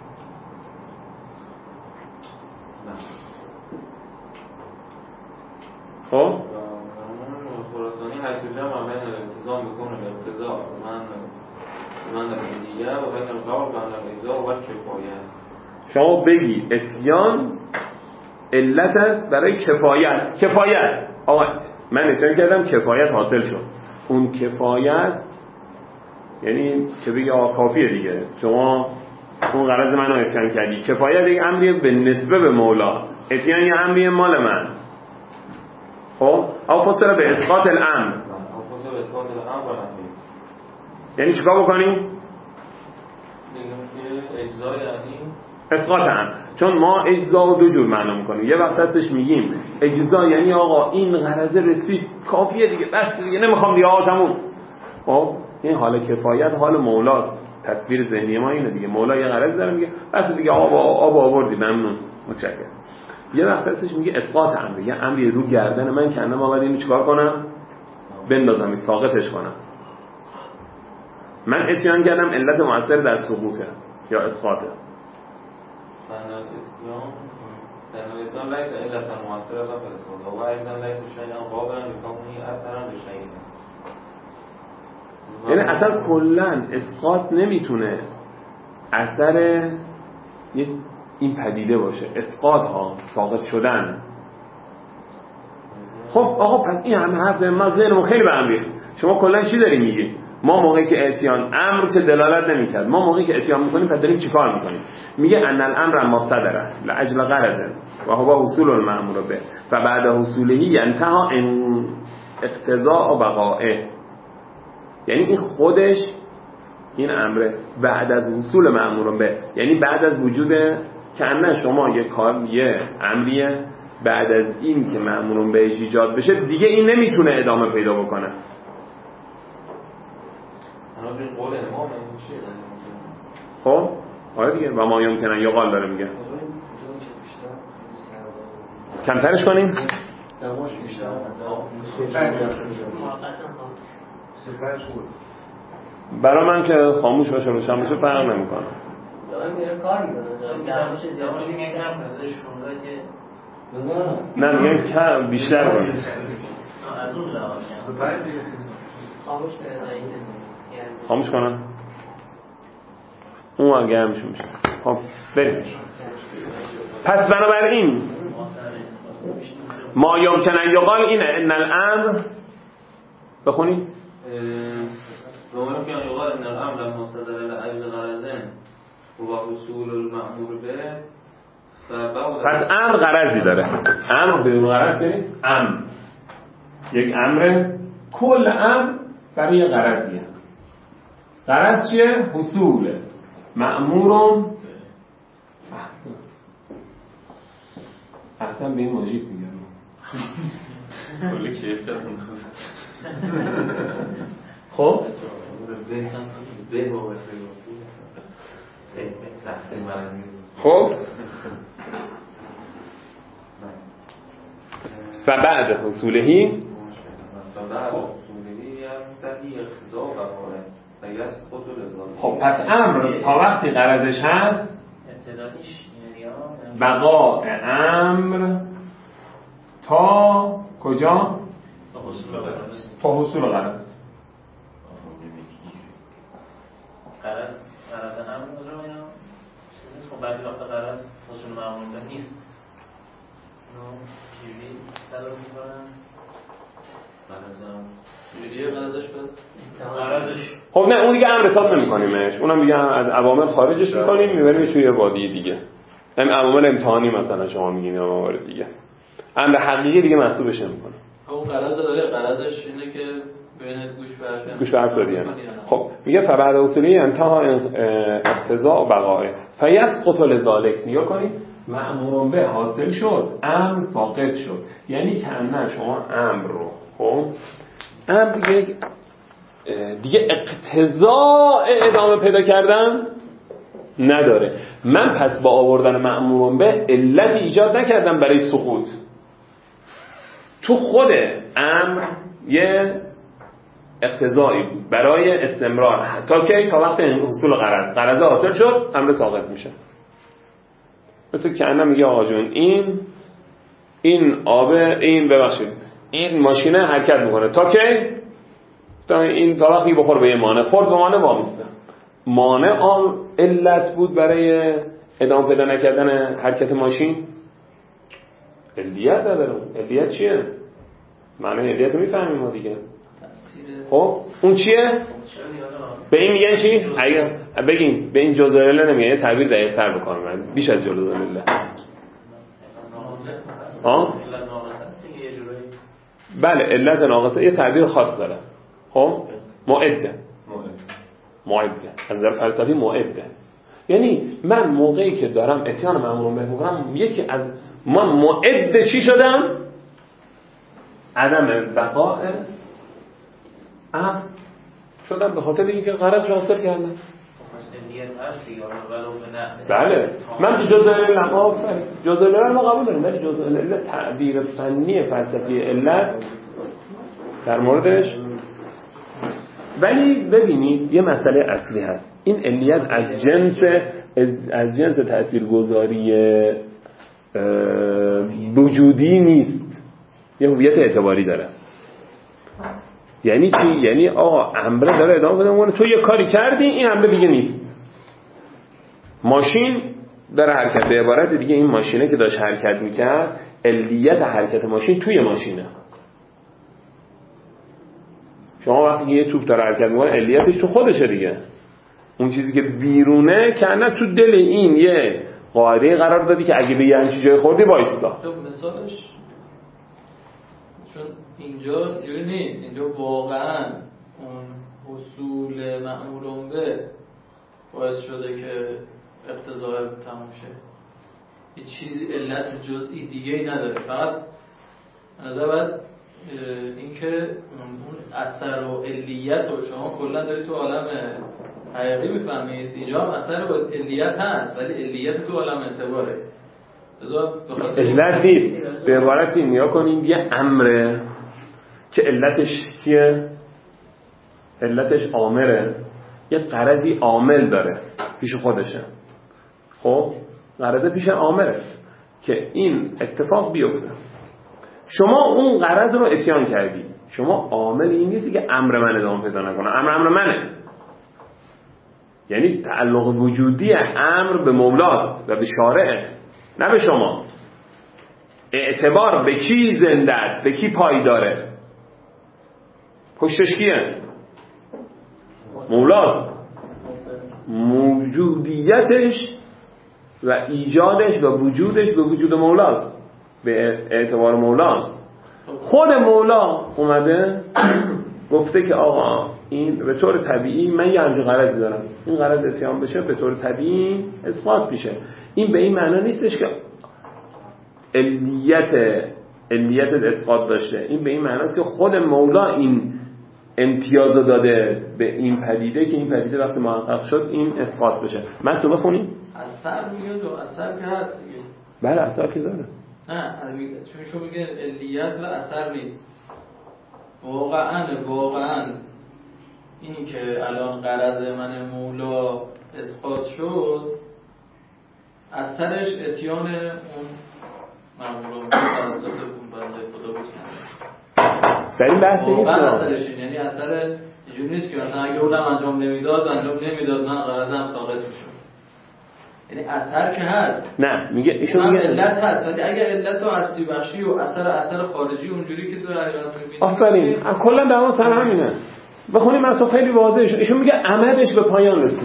خب خراسانی حیث جمع بین الالتزام بکن الالتزام من دیگه و بین القول و الاجزاء و کفایت. شما بگی اتیان علت است برای کفایت. آقا من اتیان کردم کفایت حاصل شد. اون کفایت یعنی چه بگی آقا کافیه دیگه، شما اون غرض منو اتیان کردی. کفایت یک امریه به نسبه به مولا، اتیان یه امریه مال من. خب او فصل به اسقاط الامر، یعنی چیکار بکنیم؟ اجزا یعنی اسقاط امر. چون ما اجزا رو دو جور معنا میکنیم. یه وقت هستش میگیم اجزا یعنی آقا این غرض رسید کافیه دیگه، بس دیگه نمیخوام دیگه، آقا تموم. خب این حال کفایت حال مولاست. تصویر ذهنی ما اینه دیگه، مولا یه غرض داره میگه بس دیگه آب آوردی ممنون متشکرم. یه وقت هستش میگه اسقاط امر، یه امری رو گردن من کنده، ما باید اینو چیکار کنم؟ بندازم، ساقطش کنم. من اتیان کردم علت مؤثر در سقوطه یا اسقاطه. الاسلام ليس علة مؤثرة في الاسقاط وأيضا ليس شيئا قابلا لكونه أثرا لشيء. یعنی اصلا کلا اسقاط نمیتونه اثر این پدیده باشه. اسقاط ها ساقط شدن. خب آقا پس این همه حرف ما ذهنمون خیلی به هم ریخت. شما کلا چی داری میگی؟ ما موقعی که اتیان امر که دلالت نمیکرد، ما موقعی که اتیان میکنیم پس داریم چیکار میکنیم؟ میگه ان الامر ما صدره لاجل غرض و هو حصول المأمور به فبعد حصوله ينتهى ان اقتضاء بقائه. یعنی این خودش این امره بعد از حصول مأمور به، یعنی بعد از وجود که ان شما یه امریه بعد از این که مأمور بهش ایجاد بشه دیگه این نمیتونه ادامه پیدا بکنه. خب آره دیگه و ما یمکنن یقال داره میگه کمترش کنیم. برای من که خاموش باشه روشن باشه فرق نمیکنه. نه میگن کم بیشتر کنیم. خاموش کنم اون اگه همیشه میشه. خب بریم. پس بنابراین ما یمکنن یقال اینه ان الامر بخونی ما یمکنن یقال ان الامر لما صدر لاجل غرض و حصول المأمور به. پس امر غرضی داره. امر بدون غرض نیست. امر یک امر، کل امر برای یه غرضیه. غرض چیه؟ حصول مأمورم احسن به این موجید میگم کلی کیف کردم. خب خب فبعد حصولهی خب پس امر تا وقتی غرضش هست بقاء امر تا کجا؟ تا حصول غرض. غرض امر کجا میاد؟ خب بعضی وقتا غرض حصول معمول نیست. چیزی تلاش میکنن خب نه اون دیگه امر حساب نمی‌کنیمش، اونم دیگه از عوامل خارجش می‌کنیم میبریم توی وادی دیگه. این عوامل امتحانی مثلا شما میگین یا موارد دیگه. امر حقیقی دیگه محسوبش نمی‌کنه. اون غرض داره، غرضش اینه که ببینید گوش به حرف دادین. خب میگه فبعد اصولی انتها اقتضاء بقائه فیسقط لذالک. نیا کنید مأمور به حاصل شد، امر ساقط شد. یعنی که نه شما امر رو خب امر دیگه اقتضاء ادامه پیدا کردن نداره. من پس با آوردن مأمور به علتی ایجاد نکردم برای سقوط. تو خود امر یه اقتضایی بود برای استمرار تا کی؟ تا وقت حصول غرض حاصل شد امر ساقط میشه. مثل که انا میگه آقا جون این ماشینه حرکت میکنه تا کی؟ تا وقتی بخور به یه مانع، خورد به مانع وامیسته. مانع علت بود برای ادامه پیدا نکردن حرکت ماشین. علیت نداره. علیت چیه؟ معنی علیت رو میفهمیم ما دیگه. خب اون چیه؟ به این میگن چی؟ اگه بگیم به این جزء العله نمیگن، یه تعبیر دقیق تر بکنم من بیش از جزء العله. بله علت ناقصه یه تعبیر خاص داره. خب معده از نظر فلسفی معده، یعنی من موقعی که دارم اتیان مأمور به میکنم یکی از من معده چی شدم؟ عدم بقاء شدم به خاطر اینکه غرض رو حاصل کردم. بله من جزء العله ما قبول داریم، ولی جزء العله تعبیر فنی فلسفی علت در موردش. ولی ببینید یه مسئله اصلی هست، این علیت از جنس تاثیرگذاری وجودی نیست، یه هویت اعتباری داره. یعنی چی؟ یعنی آقا امره داره ادامه بده میکنه، تو یه کاری کردی این امره دیگه نیست. ماشین داره حرکت، به عبارت دیگه این ماشینه که داشت حرکت میکرد علیت حرکت ماشین توی ماشینه. شما وقتی یه توپ داره حرکت میکنه علیتش تو خودشه دیگه، اون چیزی که بیرونه کنه تو دل این یه قاعده قرار دادی که اگه به یه همچی جای خوردی وایستا. مثالش چون اینجا جوری نیست، اینجا واقعا اون حصول مأمورون به باعث شده که اقتضای تموم شه، یه چیزی علت جزئی دیگه ای نداره. فقط نظر باید این که اون اثر و علیت رو شما کلا داری تو عالم حقیقی میفهمید، اینجا هم اثر و علیت هست ولی علیت تو عالم اعتباره، علت نیست. به عبارت این نیا کنید یه امره که علتش کیه؟ علتش عامله، یه غرضی عامل داره پیش خودشه. خب غرضه پیش عامله که این اتفاق بیفته، شما اون غرض رو اتیان کردی، شما عامل این نیستی که امر من ادامه پیدا نکنه، امر منه. یعنی تعلق وجودی امر به مولاست و به شارعه، نه به شما. اعتبار به کی زنده است، به کی پایداره؟ پشتش کیه؟ مولاست. موجودیتش و ایجادش و وجودش به وجود مولاست، به اعتبار مولاست. خود مولا اومده گفته که آقا این به طور طبیعی من یه همچین غرضی دارم، این غرض اتیان بشه به طور طبیعی اثبات میشه. این به این معنا نیستش که علیت اثبات داشته، این به این معنا است که خود مولا این امتیاز داده به این پدیده که این پدیده وقتی محقق شد این اثبات بشه. من تو بخونیم اثر میاد و اثر که هست دیگه. بله اثر که داره. نه چون شما میگن علیت و اثر نیست. واقعا این که الان غرض من مولا اثبات شد، اثرش اتیان اون مأموران توسط اون بنده خدا بود. در این بحث نیست. اثرش یعنی اثر اینجوری نیست که مثلا اگه اونم انجام نمیداد من غرضم ساقط میشد. یعنی اثر که هست. نه میگه ایشون میگه علت هست، ولی اگر علت و هستی بخشی و اثر خارجی اونجوری که تو حقیقت می‌بینی. آفرین کلا دعوا سر همینه. بخونیم مثلا خیلی واضحه. ایشون میگه عمدش به پایان رسید.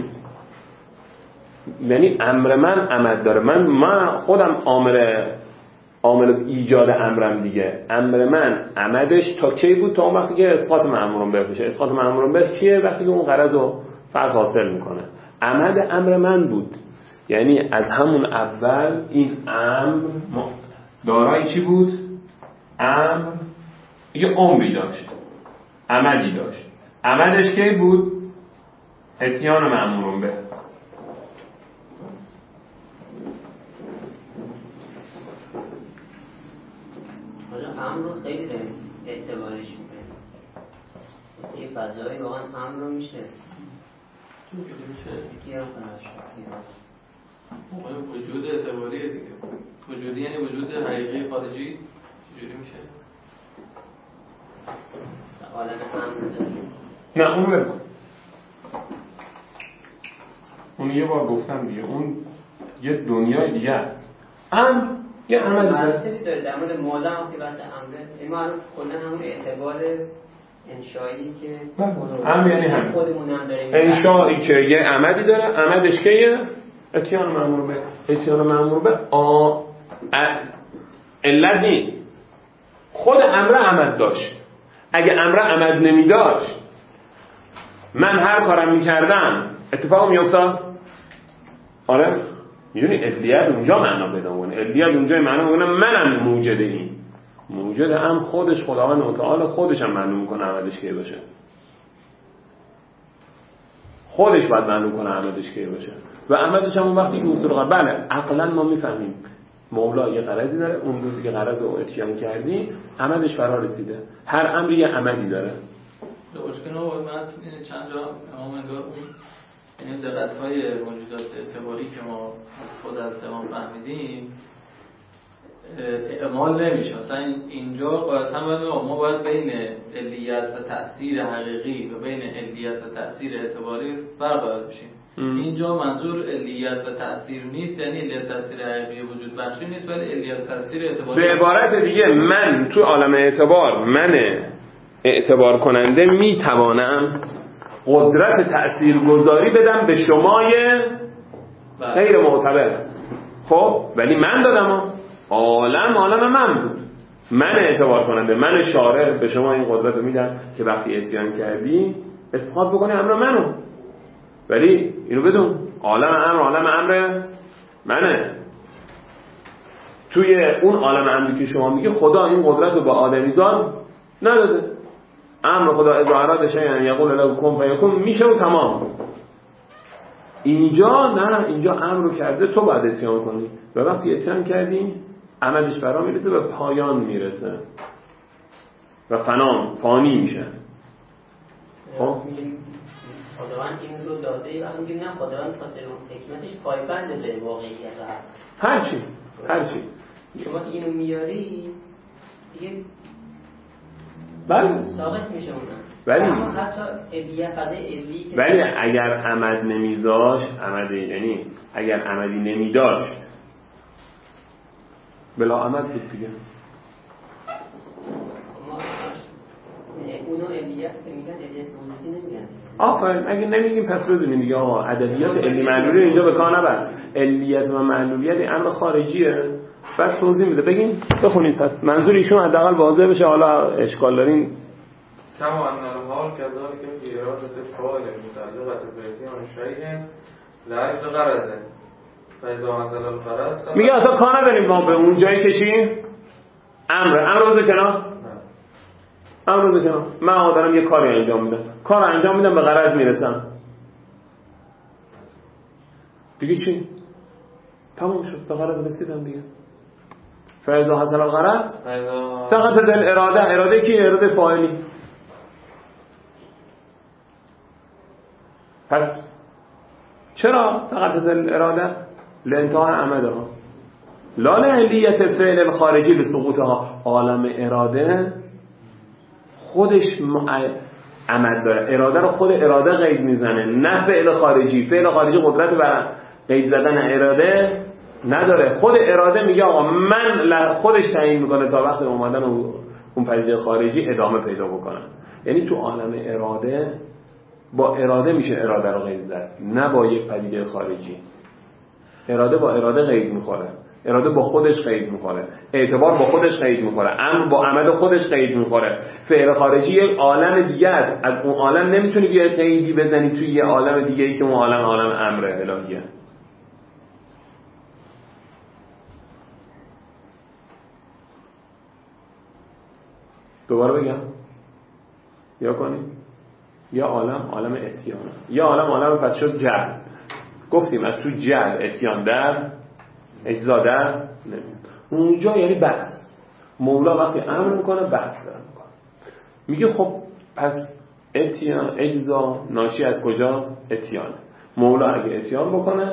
یعنی امر من عمد داره. من خودم عامل ایجاد امرم دیگه. امر من عمدش تا کی بود؟ تا اون وقتی که اسقاط مأمورون به بشه. اسقاط مأمورون به کیه؟ وقتی که اون غرض رو فرد حاصل میکنه. عمد امر من بود. یعنی از همون اول این امر دارای چی بود؟ امر یه عمری داشت، عملی داشت. عملش کی بود؟ اتیان مأمورون به. حالا امر رو خیلی داریم اعتبارش میکنیم. یه فضای مقتضای واقعا امر رو میشه وجود اعتباریه دیگه. وجودی یعنی وجود حقیقی خارجی. چجوری میشه؟ عالم امر داریم. نه اونو بگو. اون یه بار گفتم دیگه، اون یه دنیای دیگه است. یه عملی داره. در مورد مولا هم که بحث امره، ما کلا همون اعتبار انشایی که امر یعنی همین خودمون هم داریم. انشایی که یه عملی داره، عملش که اتیان مأمور به. اتیان مأمور به علت نیست. خود امر عمل داشت. اگه امر عمل نمی داشت، من هر کارم میکردم اتفاق میافتاد. آره میدونی علیت اونجا معنا پیدا میکنه. علیت اونجا معنا میکنه منم موجد این. موجد هم خودش خداوند متعال خودش هم معلوم میکنه عملش کی باشه. خودش باید معلوم کنه عملش کی باشه و عملش هم اون وقتی که حضور قرار. بله عقلا ما میفهمیم مولا یه غرضی داره، اون روزی که غرض رو اتیان کردی عملش فرا رسیده. هر امری یه عملی داره. دوشکنه و من چند جا امام انگار این دقت‌های موجودات اعتباری که ما از خود از تمام فهمیدیم اعمال نمیشه. مثلا اینجا قاعدتا ما باید بین علیت و تأثیر حقیقی و بین علیت و تأثیر اعتباری فرق قائل بشیم. اینجا منظور علیت و تأثیر نیست، یعنی علیت تأثیر حقیقی وجود بخشی نیست، ولی علیت تأثیر اعتباری. به عبارت دیگه من تو عالم اعتبار، من اعتبار کننده میتوانم قدرت تأثیرگذاری بدم به شمای غیر معتبر. خب ولی من دادم عالم من بود. من اعتبار کننده، من شارع به شما این قدرت رو میدم که وقتی اتیان کردی اسقاط بکنی امر منو. ولی اینو بدون عالم امر منه. توی اون عالم امری که شما میگه خدا این قدرت رو به آدمیزاد نداده. امر خدا اذا اراد شیئا یقول له کن فیکون میشه و تمام. اینجا نه، اینجا امر رو کرده تو باید اتیان کنی و وقتی اتیان کردی عملش فرا میرسه و پایان میرسه و فانی میشه. خب خداوند این رو داده و میگیم نه خداوند خاطر اون حکمتش پایبند به واقعیت هر چی شما که اینو میاری دیگه بله ثابت میشه اونم. ولی حتی علیه فضای علی که ولی اگر عمل نمیذاشت، یعنی اگر عملی نمیداشت بلا عمل بود دیگه. اونو علیه میگن علیه وجودی نمیگن. آفرین. اگه نمیگیم پس بدونین دیگه آقا ادبیات علی معلولی اینجا به کار نبر. علیت و معلولیت امر خارجیه. بعد توضیح میده. بگین بخونید پس منظور ایشون حداقل واضح بشه. حالا اشکال دارین كما أن الحال كذلك في إرادة الفاعل المتعلقة بإتيان شيء لأجل غرضه فإذا حصل الغرض میگه اصلا کار نداریم ما به اون جایی که چی؟ امر روز کنار من دارم یه کاری انجام میدم، کار انجام میدم به غرض میرسم دیگه چی؟ تمام شد، به غرض رسیدم دیگه. فإذا حصل الغرض سقطت الاراده. اراده کی؟ اراده فاعلی. پس چرا سقطت الاراده؟ لانتهاء عمدها لا لعلیت فعل الخارجی لسقوطها. عالم اراده خودش عمل داره. اراده رو خود اراده قید میزنه، نه فعل خارجی. فعل خارجی قدرت بر قید زدن اراده نداره. خود اراده میگه آقا من خودش تعیین میکنه تا وقت اومدن اون پدیده خارجی ادامه پیدا بکنن. یعنی تو عالم اراده با اراده میشه اراده رو قید زد، نه با یک پدیده خارجی. اراده با اراده قید میخوره، اراده با خودش قید میخوره، اعتبار با خودش قید میخوره، امر با عمل خودش قید میخوره. فعل خارجی یک عالم دیگه است. از اون عالم نمیتونی بیای قیدی بزنی توی یه عالم دیگه ای که اون عالم امر الهیه. دوباره بگم یا کنیم یا عالم اتیان، یا عالم پس شد جعل. گفتیم از تو جعل اتیان در اجزا در نمیاد. اونجا یعنی بحث. مولا وقتی امر میکنه بحث داره میکنه. میگه خب پس اتیان اجزا ناشی از کجاست؟ اتیان. مولا اگه اتیان بکنه،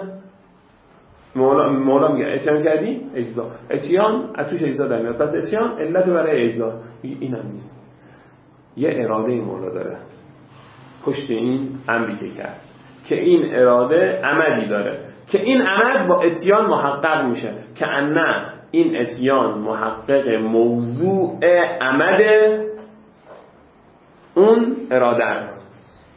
مولا میگه اتیان کردی اجزا، اتیان اتوش اجزا در میاد، پس اتیان علت برای اجزا. این هم نیست، یه اراده مولا داره پشت این امری که کرد که این اراده عملی داره که این عمل با اتیان محقق میشه که نه این اتیان محقق موضوع عمد اون اراده است.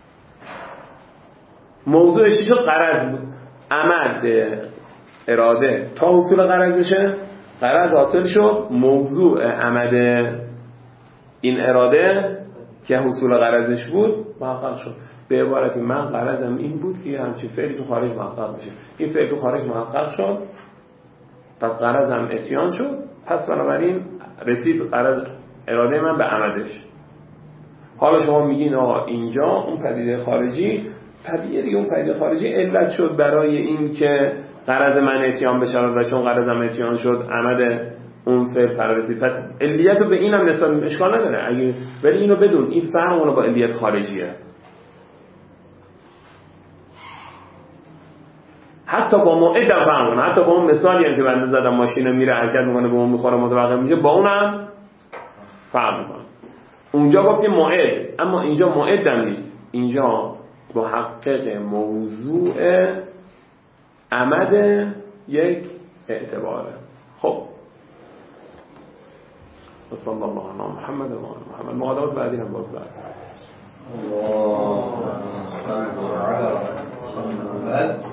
موضوعش چی شد؟ غرض بود. عمد اراده تا حصول غرض بشه، غرض حاصل شد، موضوع عمد این اراده که حصول غرضش بود محقق شد. به عبارتی من غرضم این بود که همچین فعلی تو خارج محقق بشه. این فعل تو خارج محقق شد، پس غرضم اتیان شد، پس بنابراین رسید غرض اراده من به عمدش. حالا شما میگین آقا اینجا اون پدیده خارجی، پدیده دیگه اون پدیده خارجی علت شد برای این که غرض من اتیان بشه و چون غرضم اتیان شد عمد اون فعل پررسید. پس علیت رو به اینم نسبت اشکال نداره اگه، ولی اینو بدون این فرق اونو با علیت خارجیه. حتی با موعد فرق کنه، حتی با اون مثالی هم که بنده زدم ماشین میره حرکت میکنه به اون میخوره متوقف میشه، با اونم فرق میکنه. اونجا گفتیم موعد، اما اینجا موعد هم نیست، اینجا محقق موضوع عمد یک اعتباره. خب صلی الله علی محمد و آل محمد. مقادمات بعدی هم باز بعد